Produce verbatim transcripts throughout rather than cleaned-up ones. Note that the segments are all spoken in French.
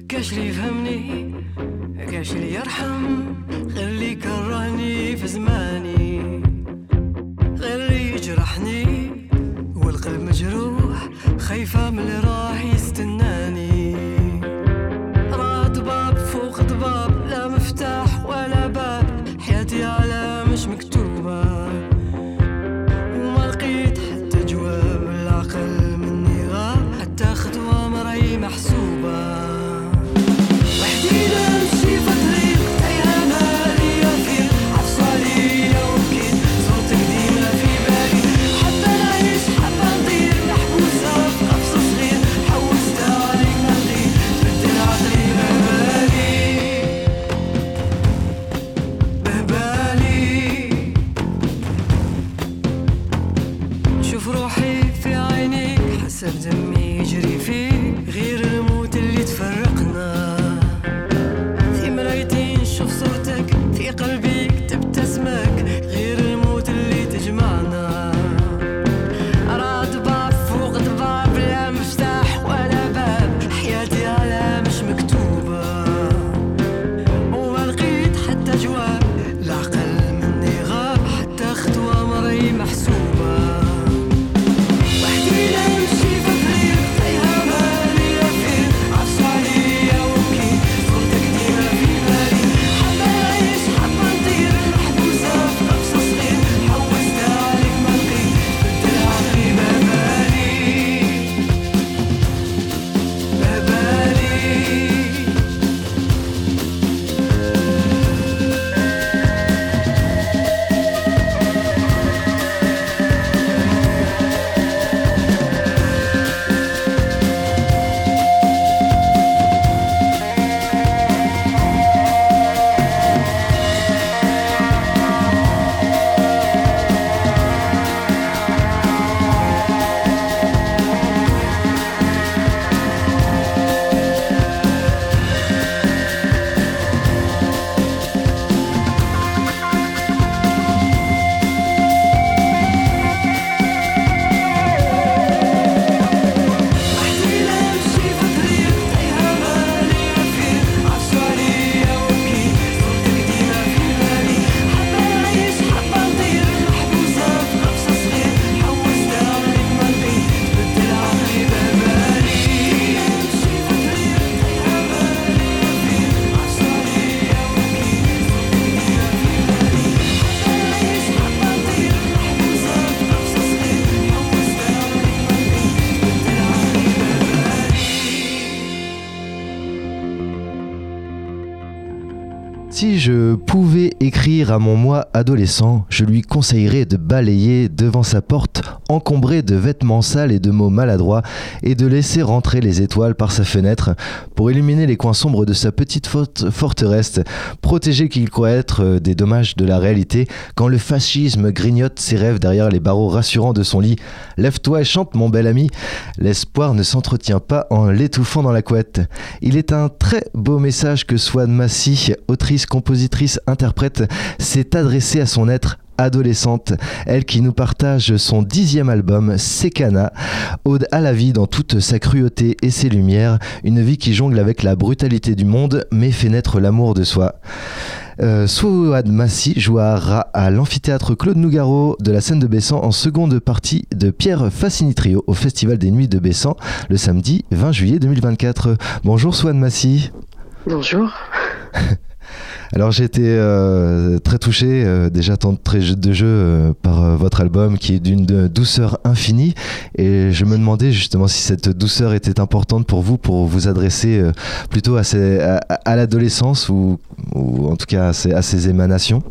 كاش اللي يفهمني كاش اللي يرحم، غير اللي كرهني في زماني، غير اللي يجرحني والقلب مجروح، خايفة من اللي راح يستناني. راه ضباب فوق ضباب، لا مفتاح ولا باب، حياتي على مش مكتوبة، وما لقيت حتى جواب. العقل مني غاب، حتى خطوة مراي محسوبة. وحدي نمشي في طريق تايهة مالية فيه، عفصة عليا وبكيت، صوتك ديما في بالي. حابة نعيش حابة نطير، محبوسة في قفص صغير، حوست عليك ما لقيت، تبدل عقلي بهبالي بهبالي. شوف روحي في عينيك، حسب دمي يجري فيك، غير الموت اللي تفرقنا. في مرايتي نشوف صورتك، في قلبي كتبت اسمك، غير الموت اللي تجمعنا. راه ضباب فوق ضباب، لا مفتاح ولا باب، حياتي على مش مكتوبة، وما لقيت حتى جواب. العقل مني غاب، حتى خطوة مراي محسوبة. وحدي نمشي في طريق تايهة مالية فيه، عفصة عليا وبكيت، صورتك ديما في بالي. حابة نعيش حابة نطير، محبوسة في قفص صغير، حوست عليك ما لقيت، بدل عقلي بهبالي بهبالي. وحدي نمشي في طريق تايهة مالية فيه، عفصة عليا وبكيت، صورتك ديما في بالي. حابة نعيش حابة نطير، محبوسة في قفص صغير، حوست عليك ما لقيت، بدل عقلي بهبالي. نمشي في طريق تايهة مالية فيه، عفصة عليا وبكيت، صورتك ديما في بالي. حابة نعيش حابة نطير، محبوسة في قفص صغير، حوست عليك ما لقيت، بدل عقلي بهبالي. Si je pouvais écrire à mon moi adolescent, je lui conseillerais de balayer devant sa porte encombrée de vêtements sales et de mots maladroits, et de laisser rentrer les étoiles par sa fenêtre pour illuminer les coins sombres de sa petite forte- forteresse, protégé qu'il croit être des dommages de la réalité quand le fascisme grignote ses rêves derrière les barreaux rassurants de son lit. Lève-toi et chante, mon bel ami. L'espoir ne s'entretient pas en l'étouffant dans la couette. Il est un très beau message que Swan Massy, autrice, compositrice, interprète, s'est adressée à son être adolescente, elle qui nous partage son dixième album, Sekana, ode à la vie dans toute sa cruauté et ses lumières, une vie qui jongle avec la brutalité du monde mais fait naître l'amour de soi. Euh, Swan Massy jouera à l'amphithéâtre Claude Nougaro de la scène de Bessan en seconde partie de Pierre Fassini Trio au Festival des Nuits de Bessan le samedi vingt juillet deux mille vingt-quatre. Bonjour Swan Massy. Bonjour. Alors j'ai été euh, très touché, euh, déjà tant de jeu de jeu euh, par euh, votre album qui est d'une de douceur infinie, et je me demandais justement si cette douceur était importante pour vous, pour vous adresser euh, plutôt à, ces, à, à l'adolescence ou, ou en tout cas à ces, à ces émanations.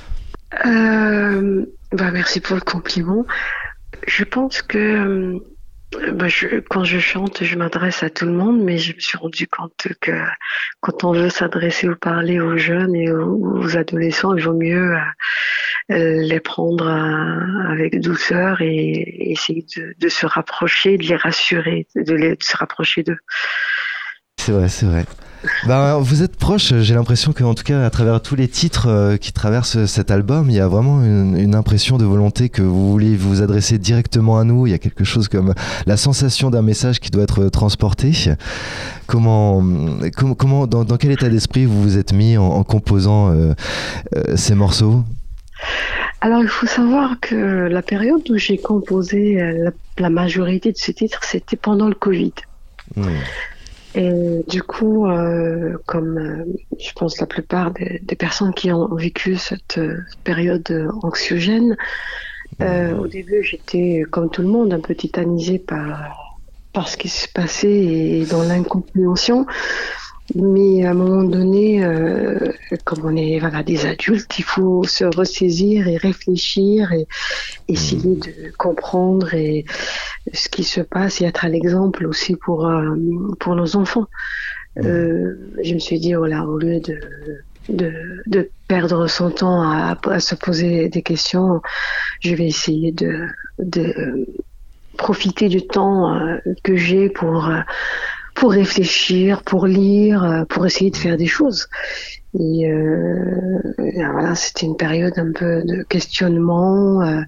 Euh, bah merci pour le compliment. Je pense que euh, bah je, quand je chante, je m'adresse à tout le monde, mais je me suis rendu compte que quand on veut s'adresser ou parler aux jeunes et aux, aux adolescents, il vaut mieux euh, les prendre euh, avec douceur et, et essayer de, de se rapprocher, de les rassurer, de, les, de se rapprocher d'eux. c'est vrai, c'est vrai. Ben, vous êtes proche, j'ai l'impression qu'en tout cas à travers tous les titres euh, qui traversent cet album, il y a vraiment une, une impression de volonté que vous voulez vous adresser directement à nous. Il y a quelque chose comme la sensation d'un message qui doit être transporté. Comment, com- comment dans, dans quel état d'esprit vous vous êtes mis en, en composant euh, euh, ces morceaux ? Alors, il faut savoir que la période où j'ai composé la, la majorité de ces titres, c'était pendant le Covid. Mmh. Et du coup, euh, comme euh, je pense la plupart des, des personnes qui ont vécu cette euh, période anxiogène, euh, au début j'étais comme tout le monde un peu tétanisée par, par ce qui se passait et dans l'incompréhension. Mais à un moment donné, euh, comme on est voilà, des adultes, il faut se ressaisir et réfléchir et essayer de comprendre et ce qui se passe et être à l'exemple aussi pour euh, pour nos enfants. Euh, je me suis dit, voilà, au lieu de de, de perdre son temps à, à se poser des questions, je vais essayer de de profiter du temps euh, que j'ai pour euh, pour réfléchir, pour lire, pour essayer de faire des choses. Et, euh, et voilà, c'était une période un peu de questionnement, euh,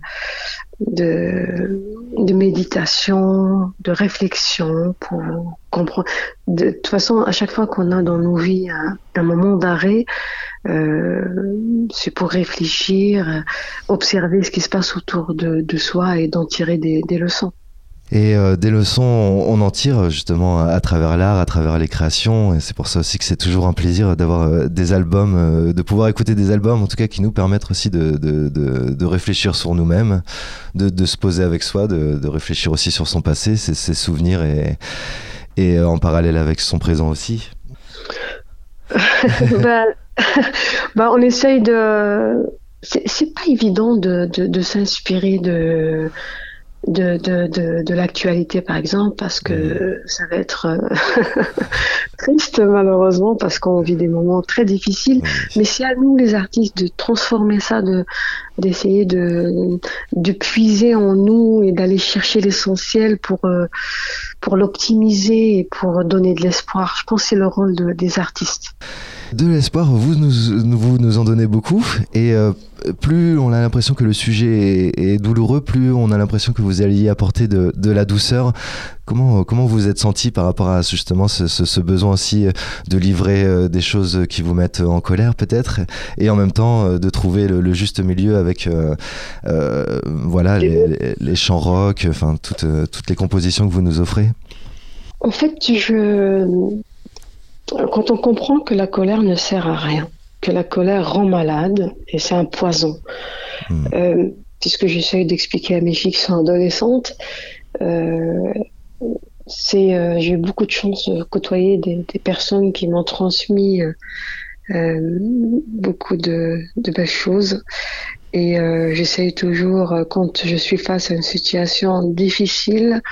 de, de méditation, de réflexion pour comprendre. De, de toute façon, à chaque fois qu'on a dans nos vies un, un moment d'arrêt, euh, c'est pour réfléchir, observer ce qui se passe autour de, de soi et d'en tirer des, des leçons. Et euh, des leçons, on, on en tire justement à travers l'art, à travers les créations. Et c'est pour ça aussi que c'est toujours un plaisir d'avoir euh, des albums, euh, de pouvoir écouter des albums, en tout cas qui nous permettent aussi de, de, de, de réfléchir sur nous-mêmes, de, de se poser avec soi, de, de réfléchir aussi sur son passé, ses, ses souvenirs et, et en parallèle avec son présent aussi. bah, bah, on essaye de... C'est, c'est pas évident de, de, de s'inspirer de... De, de, de, de l'actualité par exemple parce que mmh. ça va être euh, triste malheureusement parce qu'on vit des moments très difficiles, mmh. mais c'est à nous les artistes de transformer ça, de d'essayer de de puiser en nous et d'aller chercher l'essentiel pour euh, pour l'optimiser et pour donner de l'espoir. Je pense que c'est le rôle de, des artistes. De l'espoir, vous nous, vous nous en donnez beaucoup et euh, plus on a l'impression que le sujet est, est douloureux, plus on a l'impression que vous alliez apporter de, de la douceur. Comment, comment vous êtes senti par rapport à justement ce, ce, ce besoin aussi de livrer euh, des choses qui vous mettent en colère peut-être et en même temps euh, de trouver le, le juste milieu avec euh, euh, voilà, les, les, les chants rock, enfin toutes, euh, toutes les compositions que vous nous offrez? En fait, je... Quand on comprend que la colère ne sert à rien, que la colère rend malade et c'est un poison, mmh. euh, c'est ce que j'essaye d'expliquer à mes filles qui sont adolescentes. Euh, c'est, euh, j'ai eu beaucoup de chance de côtoyer des, des personnes qui m'ont transmis euh, euh, beaucoup de, de belles choses. Et euh, j'essaye toujours, quand je suis face à une situation difficile,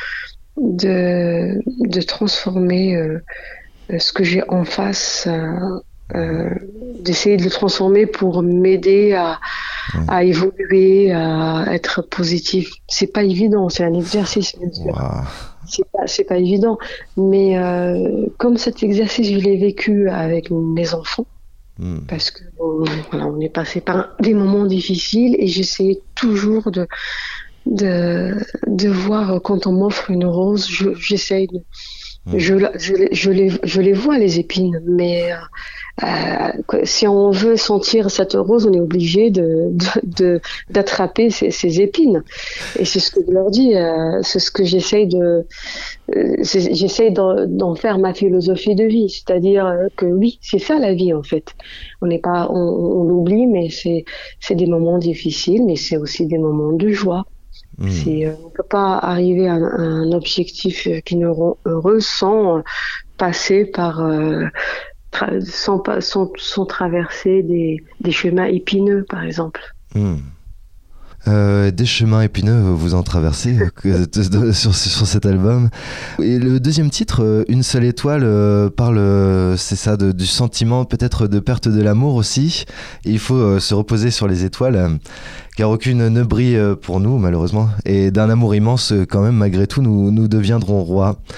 de, de transformer euh, ce que j'ai en face, euh, euh, d'essayer de le transformer pour m'aider à, mmh. à évoluer, à être positif. C'est pas évident, c'est un exercice, bien sûr. Wow. C'est pas, c'est pas évident. Mais euh, comme cet exercice, je l'ai vécu avec mes enfants, mmh. parce que on, voilà, on est passé par des moments difficiles et j'essayais toujours de de de voir quand on m'offre une rose, je, j'essaye de Je, je, je, les, je les vois, les épines, mais euh, si on veut sentir cette rose, on est obligé de, de, de, d'attraper ces, ces épines. Et c'est ce que je leur dis, euh, c'est ce que j'essaye de, euh, j'essaye d'en, d'en faire ma philosophie de vie. C'est-à-dire que oui, c'est ça la vie en fait. On n'est pas, on, on l'oublie, mais c'est, c'est des moments difficiles, mais c'est aussi des moments de joie. Mmh. C'est, euh, on ne peut pas arriver à un, à un objectif qui nous rend heureux sans euh, passer par, euh, tra- sans, sans, sans traverser des, des chemins épineux, par exemple. Mmh. Euh, des chemins épineux, vous en traversez euh, sur, sur cet album. Et le deuxième titre, euh, Une seule étoile, euh, parle, euh, c'est ça, de, du sentiment peut-être de perte de l'amour aussi. Et il faut euh, se reposer sur les étoiles, euh, car aucune ne brille pour nous, malheureusement. Et d'un amour immense, quand même, malgré tout, nous, nous deviendrons rois.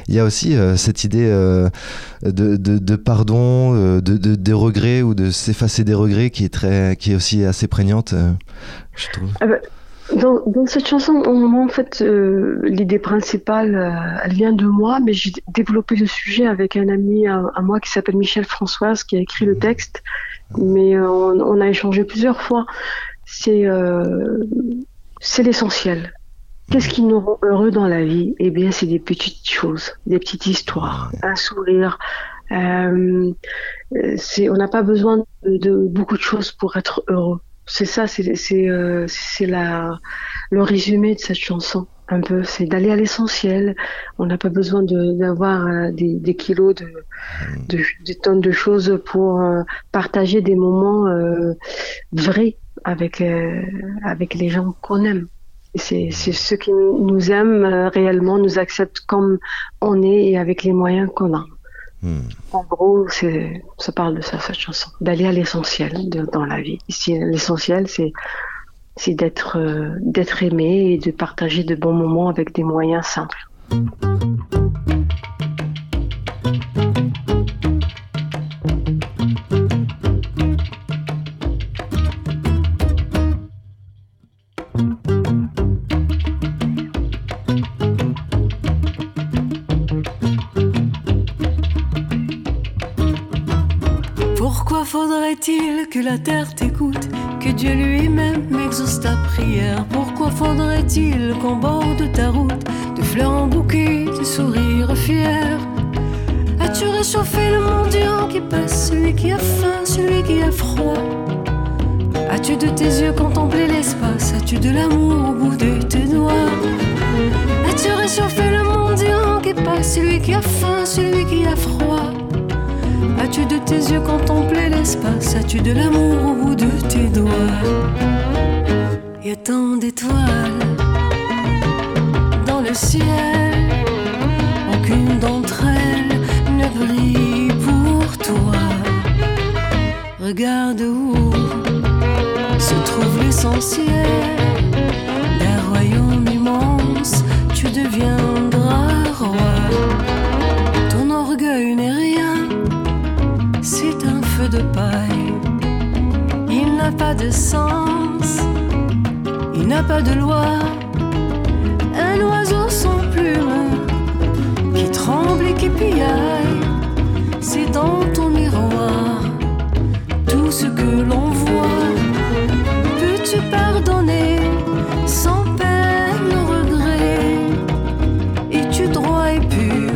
il y a aussi euh, cette idée euh, de, de, de pardon, euh, de, de, de regrets ou de s'effacer des regrets qui est, très, qui est aussi assez prégnante, euh, je trouve. Ah bah, dans, dans cette chanson, moi, en fait, euh, l'idée principale, euh, elle vient de moi, mais j'ai développé le sujet avec un ami à, à moi qui s'appelle Michel Françoise, qui a écrit le texte, mais euh, on, on a échangé plusieurs fois. C'est, euh, c'est l'essentiel. Qu'est-ce qui nous rend heureux dans la vie? Eh bien, c'est des petites choses, des petites histoires, un sourire. Euh, c'est, on n'a pas besoin de, de beaucoup de choses pour être heureux. C'est ça, c'est, c'est, euh, c'est la, le résumé de cette chanson. Un peu, c'est d'aller à l'essentiel. On n'a pas besoin de, d'avoir euh, des, des kilos de, de, des tonnes de choses pour euh, partager des moments euh, vrais avec euh, avec les gens qu'on aime. C'est, c'est ceux qui nous aiment euh, réellement, nous acceptent comme on est et avec les moyens qu'on a. Hmm. En gros, c'est, ça parle de ça, cette chanson, d'aller à l'essentiel de, dans la vie. Ici, l'essentiel, c'est, c'est d'être, euh, d'être aimé et de partager de bons moments avec des moyens simples. Pourquoi faudrait-il que la terre t'écoute, que Dieu lui-même exauce ta prière? Pourquoi faudrait-il qu'en bord de ta route, de fleurs en bouquet, de sourires fiers? As-tu réchauffé le mendiant qui passe, celui qui a faim, celui qui a froid? As-tu de tes yeux contemplé l'espace? As-tu de l'amour au bout de tes doigts? As-tu réchauffé le mendiant qui passe, celui qui a faim, celui qui a froid? As-tu de tes yeux contemplé l'espace? As-tu de l'amour au bout de tes doigts? Y a tant d'étoiles dans le ciel, aucune d'entre elles ne brille pour toi. Regarde où se trouve l'essentiel d'un royaume immense, tu deviendras roi. Ton orgueil n'est rien, c'est un feu de paille. Il n'a pas de sens, il n'a pas de loi. Un oiseau sans plume qui tremble et qui piaille, c'est dans ton miroir tout ce que l'on voit. Peux-tu pardonner sans peine ou regret? Es-tu droit et pur?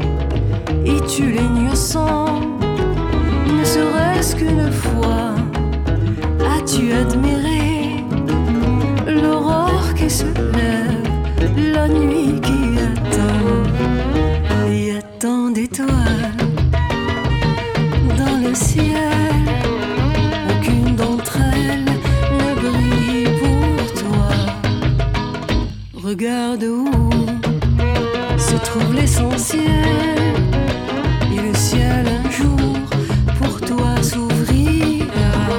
Es-tu l'innocent? Ne serait-ce qu'une fois, as-tu admiré l'aurore qui se lève, la nuit qui attend? Il y a tant d'étoiles dans le ciel, aucune d'entre elles ne brille pour toi. Regarde où se trouve l'essentiel, et le ciel un jour pour toi s'ouvrira.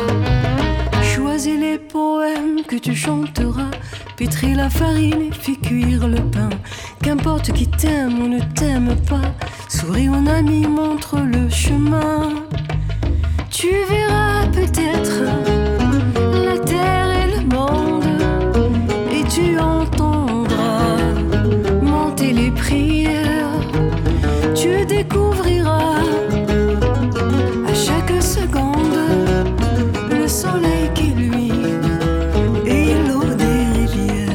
Choisis les poèmes que tu chanteras, pétris la farine et fais cuire le pain. Qu'importe qui t'aime ou ne t'aime pas, souris mon ami, montre le chemin. Tu verras peut-être la terre et le monde, et tu entendras monter les prières. Tu découvriras à chaque seconde le soleil qui luit et l'eau des rivières.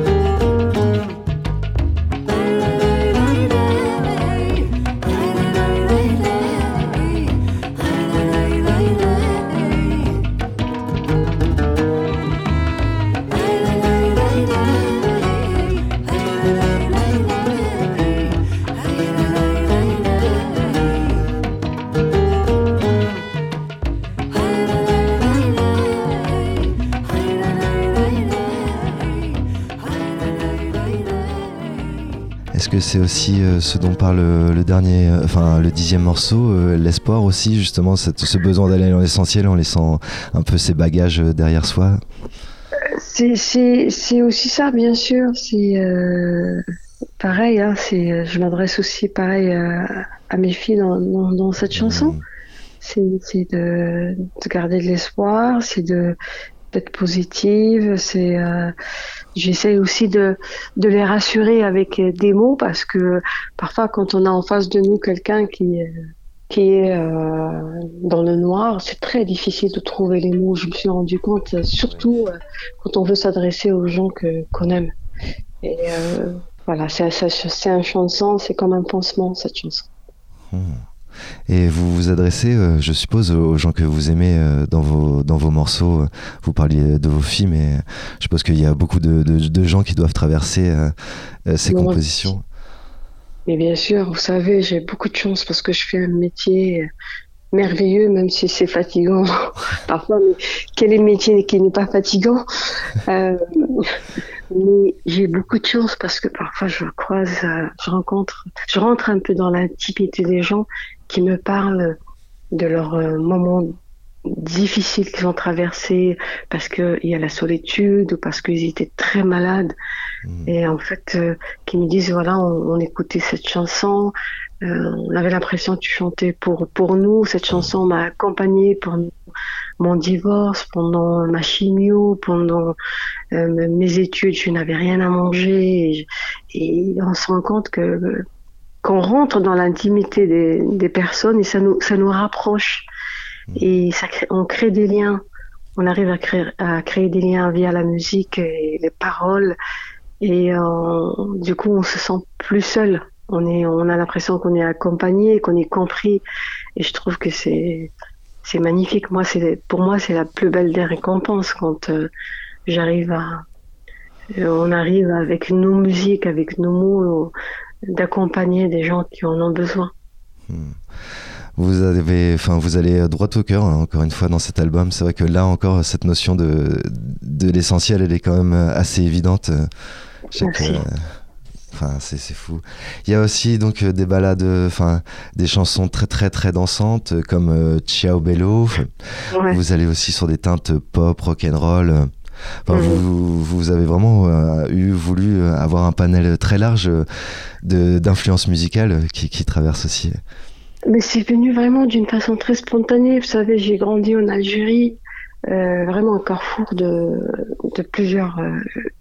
Est-ce que c'est aussi euh, ce dont parle le, le dernier, euh, enfin le dixième morceau, euh, l'espoir aussi, justement, cette, ce besoin d'aller dans l'essentiel en laissant un peu ses bagages euh, derrière soi? C'est, c'est, c'est aussi ça, bien sûr. C'est, euh, pareil, hein, c'est, je m'adresse aussi pareil à, à mes filles dans, dans, dans cette chanson. Mmh. C'est, c'est de, de garder de l'espoir, c'est de d'être positive, c'est euh, j'essaie aussi de de les rassurer avec des mots parce que parfois quand on a en face de nous quelqu'un qui qui est euh, dans le noir, c'est très difficile de trouver les mots. Je me suis rendu compte, surtout euh, quand on veut s'adresser aux gens que qu'on aime. Et euh, voilà, c'est, c'est, c'est un chanson, c'est comme un pansement cette chanson. Mmh. Et vous vous adressez, euh, je suppose, aux gens que vous aimez euh, dans vos dans vos morceaux. Vous parliez de vos filles, mais je suppose qu'il y a beaucoup de, de, de gens qui doivent traverser euh, euh, ces Non, compositions. mais bien sûr, vous savez, j'ai beaucoup de chance parce que je fais un métier merveilleux, même si c'est fatigant parfois. Mais quel est le métier qui n'est pas fatigant? euh, Mais j'ai beaucoup de chance parce que parfois je croise, euh, je rencontre, je rentre un peu dans l'intimité des gens qui me parlent de leurs euh, moments difficiles qu'ils ont traversés parce que il y a la solitude ou parce qu'ils étaient très malades. Mmh. Et en fait, euh, qui me disent voilà, on, on écoutait cette chanson, euh, on avait l'impression que tu chantais pour pour nous. Cette chanson m'a accompagnée pour mon divorce, pendant ma chimio, pendant euh, mes études. Je n'avais rien à manger et, et on se rend compte que qu'on rentre dans l'intimité des, des personnes et ça nous ça nous rapproche et ça crée, on crée des liens. On arrive à créer à créer des liens via la musique et les paroles. Et euh, du coup, on se sent plus seul. On est, on a l'impression qu'on est accompagné, qu'on est compris. Et je trouve que c'est, c'est magnifique. Moi, c'est, pour moi, c'est la plus belle des récompenses quand euh, j'arrive à, euh, on arrive avec nos musiques, avec nos mots, euh, d'accompagner des gens qui en ont besoin. Hmm. Vous avez, enfin, vous allez droit au cœur, hein, encore une fois, dans cet album. C'est vrai que là encore, cette notion de, de l'essentiel, elle est quand même assez évidente. Merci. Euh, enfin, c'est, c'est fou. Il y a aussi donc des ballades, enfin, des chansons très très très dansantes, comme euh, Ciao Bello. Ouais. Vous allez aussi sur des teintes pop, rock'n'roll. Enfin, Mmh. vous, vous avez vraiment euh, eu, voulu avoir un panel très large de, d'influences musicales qui, qui traversent aussi. Mais c'est venu vraiment d'une façon très spontanée. Vous savez, j'ai grandi en Algérie, euh, vraiment un carrefour de, de plusieurs euh,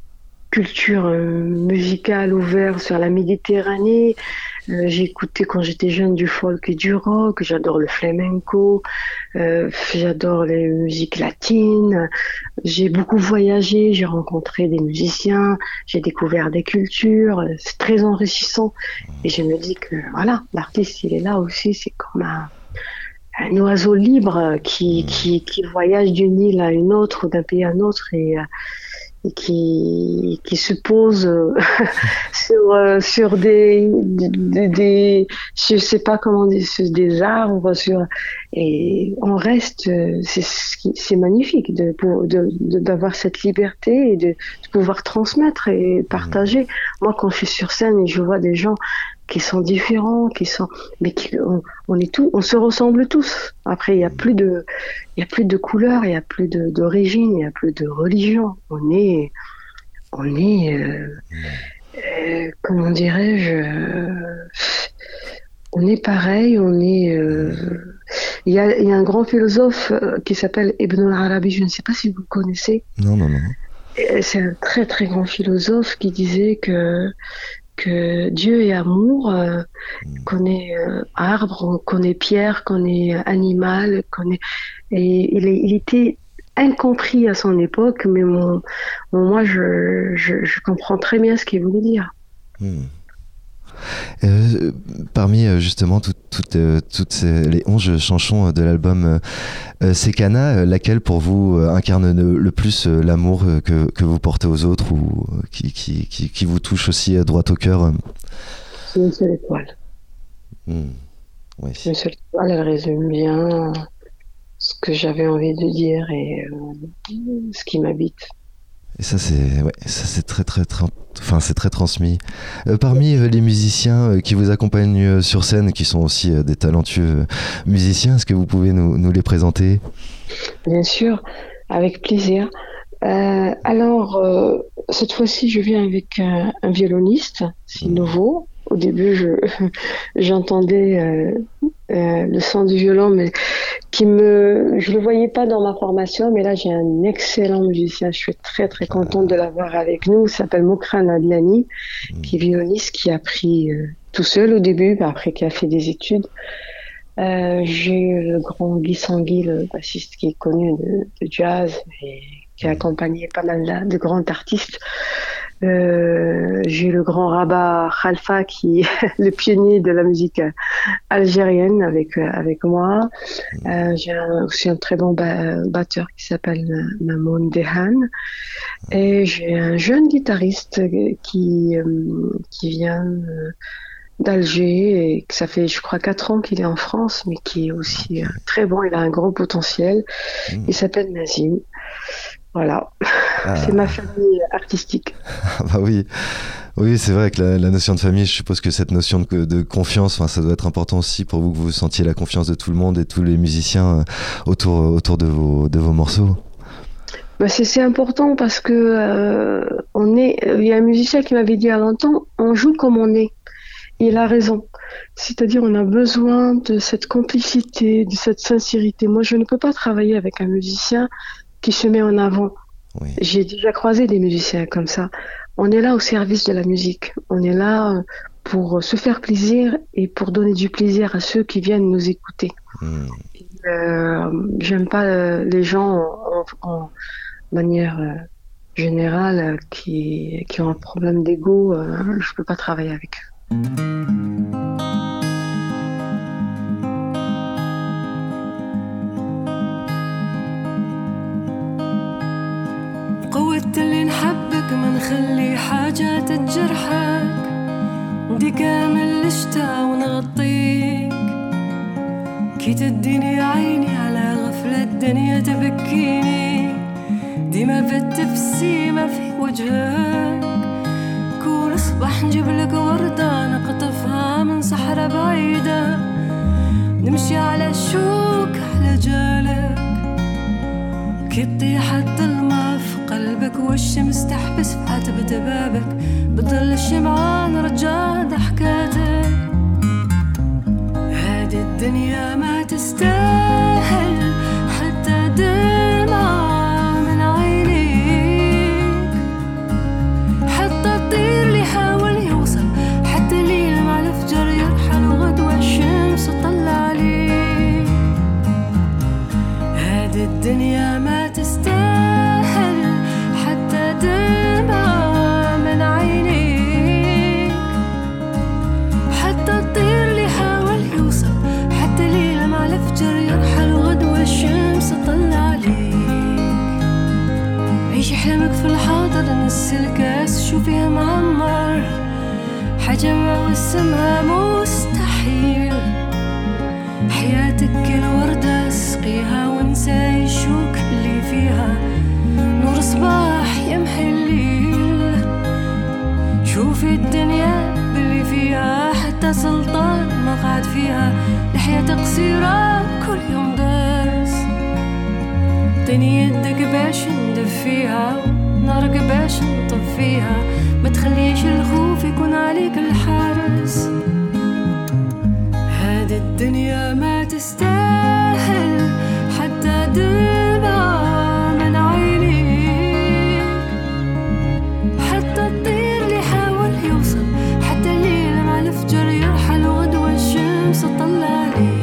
cultures euh, musicales ouvertes sur la Méditerranée. Euh, j'ai écouté quand j'étais jeune du folk et du rock. J'adore le flamenco. Euh, j'adore les musiques latines. J'ai beaucoup voyagé. J'ai rencontré des musiciens. J'ai découvert des cultures. C'est très enrichissant. Et je me dis que voilà, l'artiste, il est là aussi. C'est comme un, un oiseau libre qui, qui, qui voyage d'une île à une autre ou d'un pays à un autre et, et qui, qui se pose sur, euh, sur des, des, des, je sais pas comment dire, sur des arbres, sur, et on reste, c'est, c'est magnifique de, de, de, d'avoir cette liberté et de, de pouvoir transmettre et partager. Moi, quand je suis sur scène et je vois des gens qui sont différents, qui sont, mais qui, on, on est tous, on se ressemble tous. Après, il y a plus de, il y a plus de couleurs, il y a plus de, d'origine, il y a plus de religion. On est, on est, euh, euh, comment dirais-je, euh, on est pareil, on est, euh, il y a, il y a un grand philosophe qui s'appelle Ibn al-Arabi, je ne sais pas si vous le connaissez. Non, non, non. C'est un très très grand philosophe qui disait que que Dieu est amour, euh, qu'on est euh, arbre, qu'on est pierre, qu'on est animal, qu'on est... Et il, est, il était incompris à son époque, mais mon, mon, moi, je, je, je comprends très bien ce qu'il voulait dire. Hmm. Euh, parmi euh, justement tout, tout, euh, toutes ces, les onze chansons de l'album euh, Sekana, euh, laquelle pour vous euh, incarne le, le plus euh, l'amour euh, que, que vous portez aux autres ou euh, qui, qui, qui, qui vous touche aussi euh, droit au cœur euh... C'est une seule étoile. Mmh. Oui. Une seule étoile, elle résume bien ce que j'avais envie de dire et euh, ce qui m'habite. Et ça c'est, ouais, ça c'est très très, très enfin c'est très transmis. Euh, parmi euh, les musiciens euh, qui vous accompagnent euh, sur scène, qui sont aussi euh, des talentueux euh, musiciens, est-ce que vous pouvez nous, nous les présenter ? Bien sûr, avec plaisir. Euh, alors, euh, cette fois-ci, je viens avec un, un violoniste, c'est nouveau. Au début, je, j'entendais euh, euh, le son du violon, mais qui me, je le voyais pas dans ma formation. Mais là, j'ai un excellent musicien. Je suis très très contente de l'avoir avec nous. Il s'appelle Mokran Adlani, qui est violoniste, qui a appris euh, tout seul au début, puis après qui a fait des études. Euh, j'ai le grand Guy Sangui, le bassiste qui est connu de, de jazz et qui a accompagné pas mal de, de grands artistes. Euh, j'ai le grand Rabat Khalfa qui est le pionnier de la musique algérienne avec avec moi. Euh, j'ai un, aussi un très bon ba- batteur qui s'appelle Mamoun Dehan et j'ai un jeune guitariste qui euh, qui vient euh, d'Alger et que ça fait je crois quatre ans qu'il est en France mais qui est aussi euh, très bon. Il a un gros potentiel. Il s'appelle Nazim. Voilà, Ah. C'est ma famille artistique. Bah oui, oui, c'est vrai que la, la notion de famille, je suppose que cette notion de, de confiance, enfin, ça doit être important aussi pour vous que vous sentiez la confiance de tout le monde et tous les musiciens autour, autour de vos, de vos morceaux. Bah c'est, c'est important parce que euh, on est. Il y a un musicien qui m'avait dit à longtemps, on joue comme on est. Il a raison. C'est-à-dire, on a besoin de cette complicité, de cette sincérité. Moi, je ne peux pas travailler avec un musicien qui se met en avant. Oui. J'ai déjà croisé des musiciens comme ça. On est là au service de la musique. On est là pour se faire plaisir et pour donner du plaisir à ceux qui viennent nous écouter. Mmh. Et, euh, j'aime pas les gens en, en manière générale qui, qui ont un problème d'ego. Je peux pas travailler avec eux. قوة اللي نحبك ما نخلي حاجة تجرحك دي كامل الشتا ونغطيك كي تديني عيني على غفلة الدنيا تبكيني ديما بالتفسي ما في وجهك كل صباح نجيبلك وردة نقطفها من صحراء بعيدة نمشي على الشوك على جالك كي تطيح الظلمة في قلبك والشمس تحبس في عتبة بابك بتضل الشمعة رجع ضحكاتك هذه الدنيا ما تستاهل حتى دمعة من عينيك حتى الطير اللي حاول يوصل حتى اللي لمع الفجر يرحل وغدوة الشمس تطلع عليك هذه الدنيا ما تستاهل حتى دمعة من عينيك حتى الطير اللي حاول يوصل حتى اللي لمع الفجر يرحل وغدوة الشمس تطلع عليك عيش حلمك في الحاضر نسي الكاس شوفيها معمر حاجة ما وسمها مستحيل حياتك الوردة اسقيها وانسى الشوك اللي فيها نور صباح يمحي الليل شوفي الدنيا باللي فيها حتى سلطان ما قعد فيها لحياة قصيرة كل يوم درس طيني يدك باش ندفيها نارك باش نطفيها ما تخليش الخوف يكون عليك الحارس هذه الدنيا ما تستاهل حتى دمعة من عينيك حتى الطير اللي حاول يوصل حتى اللي لمع الفجر يرحل وغدوة الشمس تطلع عليك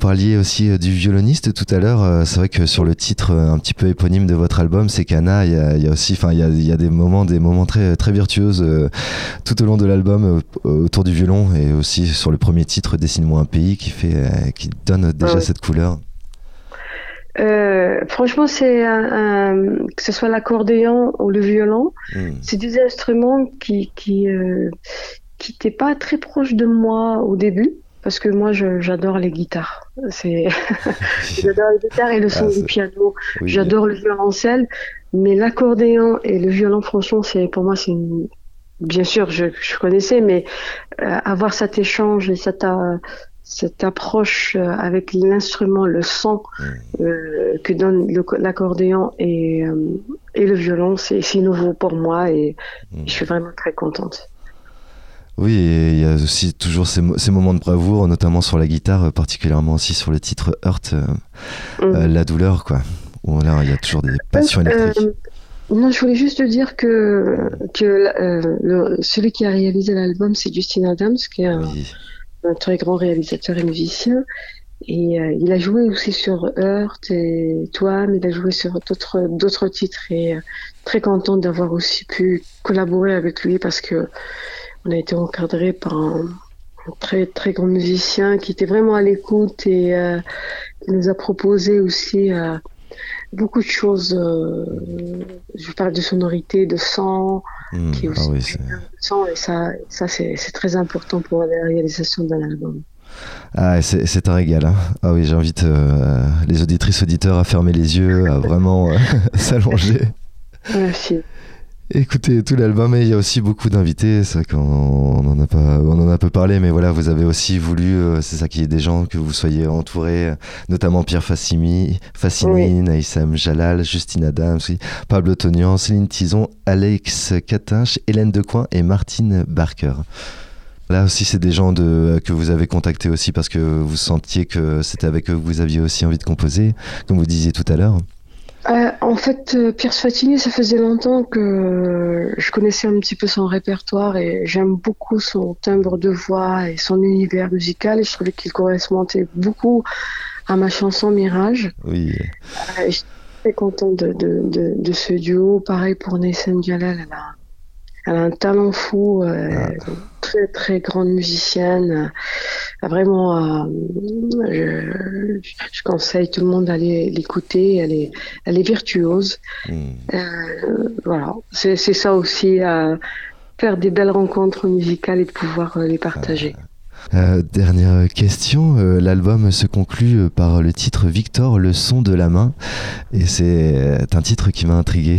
parliez aussi du violoniste tout à l'heure. C'est vrai que sur le titre un petit peu éponyme de votre album, c'est Cana, il y a, il y a aussi, enfin, il y a, il y a des moments, des moments très, très virtuoses euh, tout au long de l'album euh, autour du violon, et aussi sur le premier titre, Dessine-moi un pays, qui fait, euh, qui donne déjà Ouais. cette couleur. Euh, franchement, c'est un, un- que ce soit l'accordéon ou le violon, Mm. c'est des instruments qui qui euh, qui n'étaient pas très proches de moi au début, parce que moi, je, j'adore les guitares. C'est J'adore les guitares et le son Ah, du c'est- piano. oui, J'adore le violoncelle, mais l'accordéon et le violon, franchement, c'est pour moi, c'est une... Bien sûr, je, je connaissais, mais euh, avoir cet échange et cette, euh, cette approche euh, avec l'instrument, le son mm. euh, que donne le- l'accordéon et, euh, et le violon, c'est, c'est nouveau pour moi et Mm. je suis vraiment très contente. Oui, et il y a aussi toujours ces, mo- ces moments de bravoure, notamment sur la guitare, euh, particulièrement aussi sur le titre Heurt, euh, Mm. euh, la douleur, quoi. Où là, il y a toujours des passions électriques. Euh, non, je voulais juste te dire que, que euh, le- celui qui a réalisé l'album, c'est Justin Adams, qui est un, Oui. un très grand réalisateur et musicien. Et euh, il a joué aussi sur Heurt et Toi, mais il a joué sur d'autres d'autres titres et euh, très contente d'avoir aussi pu collaborer avec lui parce que on a été encadré par un, un très très grand musicien qui était vraiment à l'écoute et euh, qui nous a proposé aussi euh, beaucoup de choses. Euh, je parle de sonorité, de son, Mm. qui est Ah aussi oui, c'est... de son et ça, ça c'est c'est très important pour la réalisation d'un album. Ah, c'est, c'est un régal, hein. Ah oui, j'invite euh, les auditrices, auditeurs à fermer les yeux, à vraiment euh, s'allonger. Merci. Écoutez tout l'album, et il y a aussi beaucoup d'invités. C'est vrai qu'on on en a pas, on en a peu parlé, mais voilà, vous avez aussi voulu, euh, c'est ça qui est des gens que vous soyez entourés, euh, notamment Pierre Fassimi, Fassini, Oui. Naïsam Jalal, Justine Adams, oui, Pablo Tonian, Céline Tison, Alex Catinche, Hélène Decoing et Martine Barker. Là aussi, c'est des gens de, que vous avez contactés aussi parce que vous sentiez que c'était avec eux que vous aviez aussi envie de composer, comme vous disiez tout à l'heure. Euh, en fait, euh, Pierre Sfatini, ça faisait longtemps que je connaissais un petit peu son répertoire et j'aime beaucoup son timbre de voix et son univers musical et je trouvais qu'il correspondait beaucoup à ma chanson Mirage. Oui. Euh, je suis très contente de, de, de, de ce duo. Pareil pour Naïsam Jalal, elle a, elle a un talent fou, euh, Ah. très très grande musicienne. Euh, vraiment, euh, je, je conseille tout le monde d'aller l'écouter. Elle est, elle est virtuose. Mm. Euh, voilà, c'est c'est ça aussi, euh, faire des belles rencontres musicales et de pouvoir euh, les partager. Euh, dernière question, euh, l'album se conclut euh, par le titre Victor, le son de la main, et c'est euh, un titre qui m'a intrigué.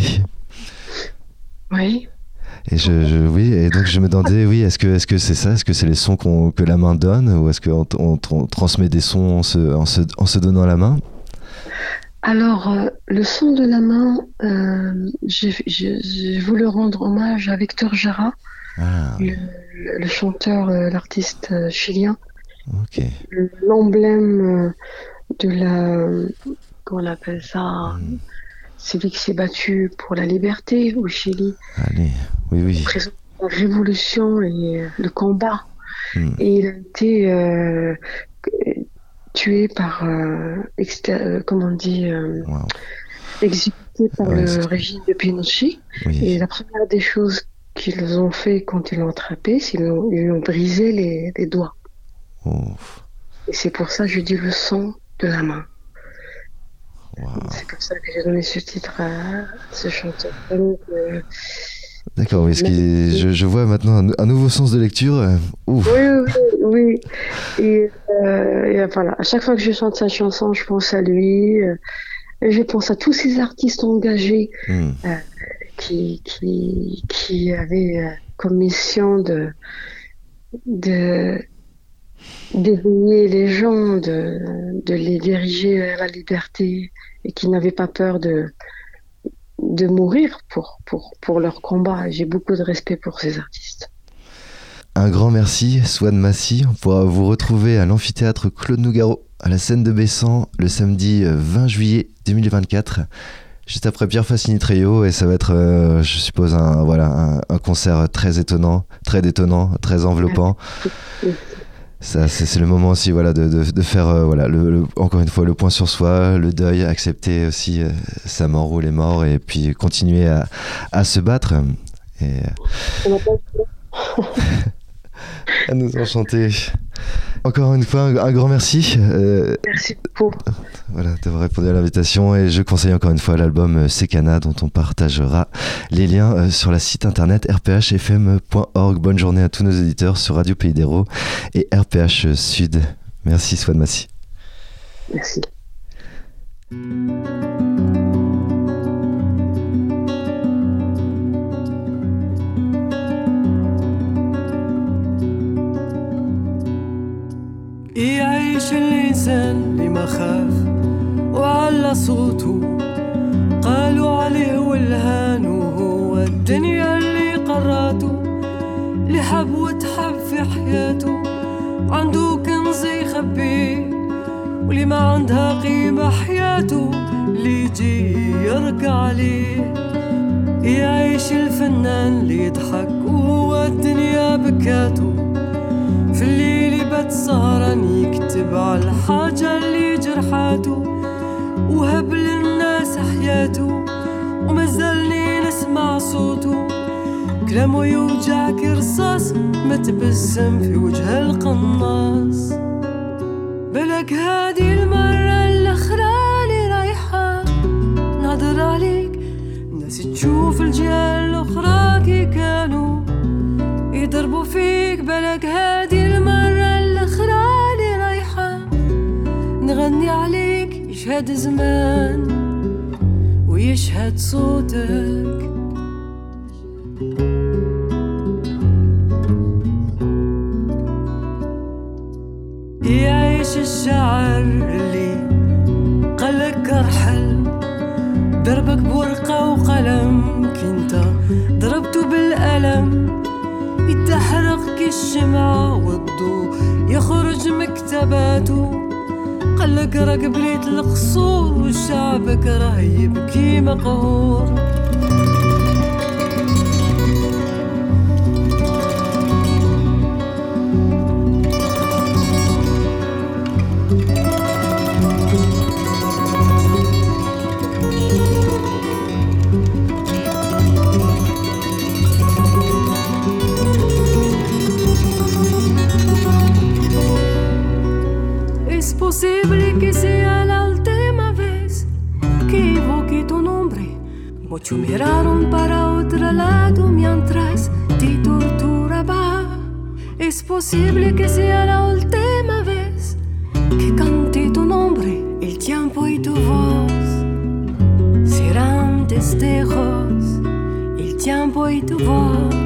Oui. Et je, je- oui, et donc je me demandais, oui, est-ce que est-ce que c'est ça, est-ce que c'est les sons qu'on, que la main donne, ou est-ce qu'on on, on transmet des sons en se, en se, en se donnant la main? Alors, euh, le son de la main, euh, j'ai j'ai- j'ai voulu rendre hommage à Victor Jara, Ah, le, le- le chanteur, euh, l'artiste euh, chilien, ok. l'emblème euh, de la, comment on appelle ça, Mm. celui qui s'est battu pour la liberté au Chili, Allez, oui, oui. présente la révolution et euh, le combat. Mm. Et il a été euh, tué par, euh, exter- euh, comment on dit, euh, Wow. exécuté par Ouais, le c'est- régime de Pinochet. Oui. Et la première des choses qu'ils ont fait quand ils l'ont attrapé, c'est qu'ils lui ont, ils lui ont brisé les, les doigts. Oh, Et c'est pour ça que je dis le son de la main. wow. C'est pour ça que j'ai donné ce titre à ce chanteur. Donc, euh, D'accord, oui, ce qui, je, je vois maintenant un, un nouveau sens de lecture. euh, Ouf. oui, oui, oui. Et, euh, et voilà, à chaque fois que je chante sa chanson, je pense à lui. euh, et je pense à tous ces artistes engagés Mm. qui, qui, qui avaient euh, comme mission de, de, d'éveiller les gens, de, de les diriger vers la liberté et qui n'avaient pas peur de, de mourir pour, pour, pour leur combat. J'ai beaucoup de respect pour ces artistes. Un grand merci, Swan Massy. On pourra vous retrouver à l'amphithéâtre Claude Nougaro à la Scène de Bessan le samedi vingt juillet deux mille vingt-quatre, juste après Pierre Fassini Trio, et ça va être, euh, je suppose, un, voilà, un, un concert très étonnant, très détonnant, très enveloppant. Ça, c'est, c'est le moment aussi, voilà, de, de, de faire, euh, voilà, le, le, encore une fois, le point sur soi, le deuil, accepter aussi euh, sa mort ou les morts, et puis continuer à, à se battre. Et à nous enchanter. Encore une fois, un, un grand merci. Euh, merci beaucoup. Voilà, d'avoir répondu à l'invitation, et je conseille encore une fois l'album Sekana, dont on partagera les liens euh, sur la site internet r p h f m point org. Bonne journée à tous nos éditeurs sur Radio Pays d'Hérault et R P H Sud. Merci Souad Massi. Merci. يعيش الإنسان اللي ما خاف وعلى صوته، قالوا عليه والهان وهو الدنيا اللي قراته، اللي حب وتحب في حياته، عنده كنز يخبيه، واللي ما عندها قيمة حياته اللي يجي يركع عليه. يعيش الفنان اللي يضحك وهو الدنيا بكاته، في الليل يبات سهران يكتب على الحاجة اللي جرحاته، وهب للناس حياته ومازالني نسمع صوته، كلامه يوجع كرصاص ما تبسم في وجه القناص. بلك هادي المرة الأخرى اللي رايحة ناظر عليك، الناس تشوف الجهة الأخرى كي كانوا يضربوا فيك. بلك هادي المرة الأخرى اللي رايحة نغني عليك، يشهد زمان ويشهد صوتك. يعيش الشاعر اللي قالك ارحل، ضربك بورقة وقلم كنت ضربته بالألم، يتحرق كالشمعة والضوء يخرج مكتباته، قالك راك بنيت القصور وشعبك راه يبكي مقهور. Posible que sea la última vez que evoque tu nombre. Muchos miraron para otro lado mientras te torturaba. Es posible que sea la última vez que cante tu nombre. El tiempo y tu voz serán testigos. El tiempo y tu voz